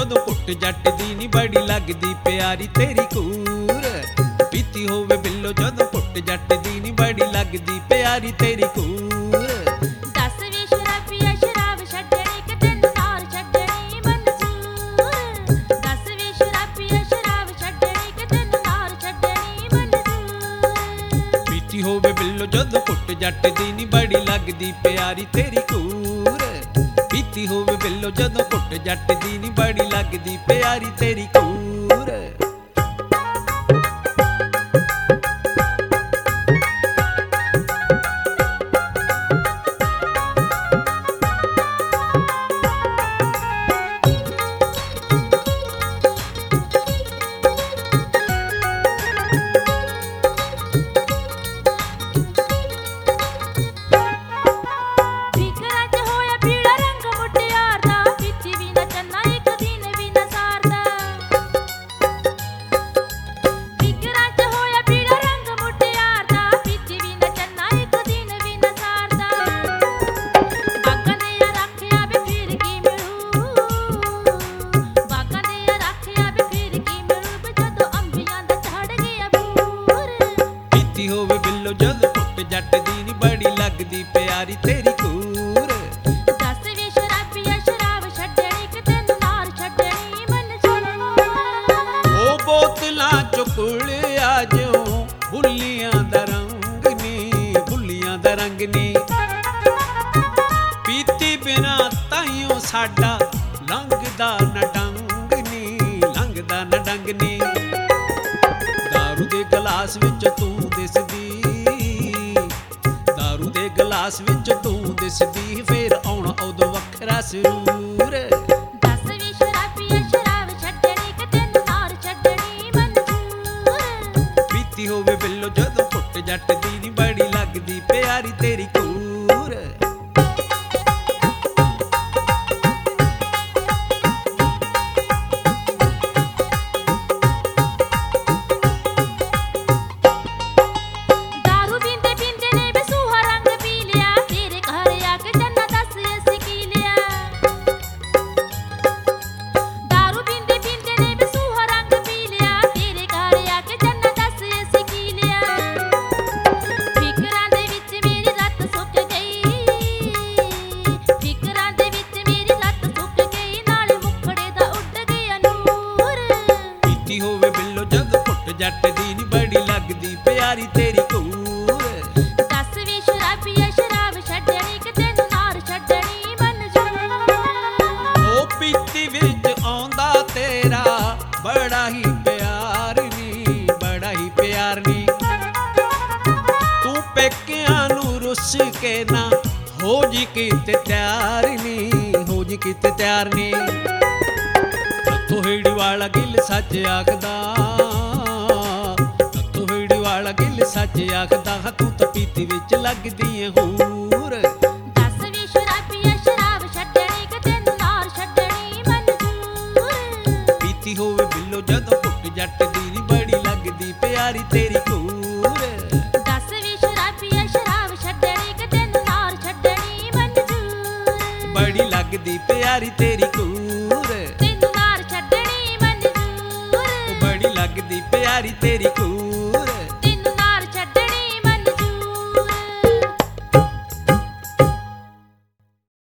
ਜਦੋਂ ਘੁੱਟ ਜੱਟ ਦੀ ਨੀ ਬੜੀ ਲੱਗਦੀ ਪਿਆਰੀ ਤੇਰੀ ਕੂਰ। ਪੀਤੀ ਹੋਵੇ ਬਿੱਲੋ ਜਦੋਂ ਘੁੱਟ ਜੱਟ ਦੀ ਨੀ ਬੜੀ ਲੱਗਦੀ ਪਿਆਰੀ ਤੇਰੀ ਕੂਰ। ਦੱਸ ਵੇ ਸ਼ਰਾਬੀਆ ਸ਼ਰਾਬ ਛੱਡਣੀ ਕਿ ਤੈਨੂੰ ਨਾਰ ਛੱਡਣੀ ਮਨਜ਼ੂਰ। ਦੱਸ ਵੇ ਸ਼ਰਾਬੀਆ ਸ਼ਰਾਬ ਛੱਡਣੀ ਕਿ ਤੈਨੂੰ ਨਾਰ ਛੱਡਣੀ ਮਨਜ਼ੂਰ। ਪੀਤੀ ਹੋਵੇ ਬਿੱਲੋ ਜਦੋਂ ਘੁੱਟ ਜੱਟ ਦੀ ਨੀ ਬੜੀ ਲੱਗਦੀ ਪਿਆਰੀ ਤੇਰੀ ਕੂਰ। ਪੀਤੀ ਹੋਵੇ ਬਿੱਲੋ ਜਦੋਂ ਘੁੱਟ ਜੱਟ ਦੀ ਨੀ ਬੜੀ ਲੱਗਦੀ ਪਿਆਰੀ ਤੇਰੀ ਕੂਰ। ਜਦੋਂ ਘੁੱਟ ਜੱਟ ਦੀ ਨੀ ਬੜੀ ਲੱਗਦੀ ਪਿਆਰੀ ਤੇਰੀ ਕੂਰ। ਦੱਸ ਵੇ ਸ਼ਰਾਬੀਆ ਸ਼ਰਾਬ ਛੱਡਣੀ ਕਿ ਤੈਨੂੰ ਨਾਰ ਛੱਡਣੀ ਮਨਜ਼ੂਰ। ਉਹ ਬੋਤਲਾਂ ਚੋਂ ਕੁਲਿਆ ਜਿਉਂ ਬੁੱਲੀਆਂ ਦਾ ਰੰਗ ਨੀ, ਬੁੱਲੀਆਂ ਦਾ ਰੰਗ ਨੀ। ਪੀਤੀ ਬਿਨਾ ਤਾਈਓ ਸਾਡਾ ਲੰਘਦਾ ਨਾ ਡੰਗ ਨੀ, ਲੰਘਦਾ ਨਾ ਡੰਗ ਨੀ। ਦਾਰੂ ਦੇ ਗਲਾਸ ਵਿੱਚ ਤੂੰ ਦਿਸਦੀ, ਦਾਰੂ ਦੇ ਗਲਾਸ ਵਿੱਚ ਤੂੰ ਦਿਸਦੀ, ਫੇਰ ਆਉਣਾ ਉਦੋਂ ਵੱਖਰਾ ਸਰੂਰ। ਦੱਸ ਵੇ ਸ਼ਰਾਬੀਆ ਸ਼ਰਾਬ ਛੱਡਣੀ ਕਿ ਤੈਨੂੰ ਨਾਰ ਛੱਡਣੀ ਮਨਜ਼ੂਰ। ਪੀਤੀ ਹੋਵੇ ਬਿੱਲੋ ਜਦੋਂ ਘੁੱਟ ਜੱਟ ਦੀ ਨੀ ਬੜੀ ਲੱਗਦੀ ਪਿਆਰੀ ਤੇਰੀ ਕੂਰ। ਹੋਵੇ ਬਿੱਲੋ ਜਦੋਂ ਘੁੱਟ ਜੱਟ ਦੀ ਨੀ ਬੜੀ ਲੱਗਦੀ ਪਿਆਰੀ ਤੇਰੀ ਕੂਰ। ਦੱਸ ਵੇ ਸ਼ਰਾਬੀਆ ਸ਼ਰਾਬ ਛੱਡਣੀ ਕਿ ਤੈਨੂੰ ਨਾਰ ਛੱਡਣੀ ਮਨਜ਼ੂਰ। ਉਹ ਪੀਤੀ ਵਿੱਚ ਆਉਂਦਾ ਤੇਰਾ ਬੜਾ ਹੀ ਪਿਆਰ ਨੀ, ਬੜਾ ਹੀ ਪਿਆਰ ਨੀ। ਤੂੰ ਪੇਕਿਆਂ ਨੂੰ ਰੁੱਸ ਕੇ ਨਾ ਹੋ ਜੀ ਕਿਤੇ ਤਿਆਰ ਨੀ, ਹੋ ਜੀ ਕਿਤੇ ਤਿਆਰ ਨੀ। ਤੋਹੜੀ ਵਾਲਾ ਗਿੱਲ ਸੱਚ ਆਖਦਾ, ਤੋਹੜੀ ਵਾਲਾ ਗਿੱਲ ਸੱਚ ਆਖਦਾ, ਤੂੰ ਤਾਂ ਪੀਤੀ ਵਿੱਚ ਲੱਗਦੀ ਏ ਹੂਰ। ਦੱਸ ਵੇ ਸ਼ਰਾਬੀਆ ਸ਼ਰਾਬ ਛੱਡਣੀ ਕਿ ਤੈਨੂੰ ਨਾਰ ਛੱਡਣੀ ਮਨਜ਼ੂਰ। ਪੀਤੀ ਹੋਵੇ ਬਿੱਲੋ ਜਦੋਂ ਘੁੱਟ ਜੱਟ ਦੀ ਨੀ ਬੜੀ ਲੱਗਦੀ ਪਿਆਰੀ ਤੇਰੀ ਕੂਰ। ਦੱਸ ਵੇ ਸ਼ਰਾਬੀਆ ਸ਼ਰਾਬ ਛੱਡਣੀ ਕਿ ਤੈਨੂੰ ਨਾਰ ਛੱਡਣੀ ਮਨਜ਼ੂਰ। ਬੜੀ ਲੱਗਦੀ ਪਿਆਰੀ ਤੇਰੀ ਕੂਰ।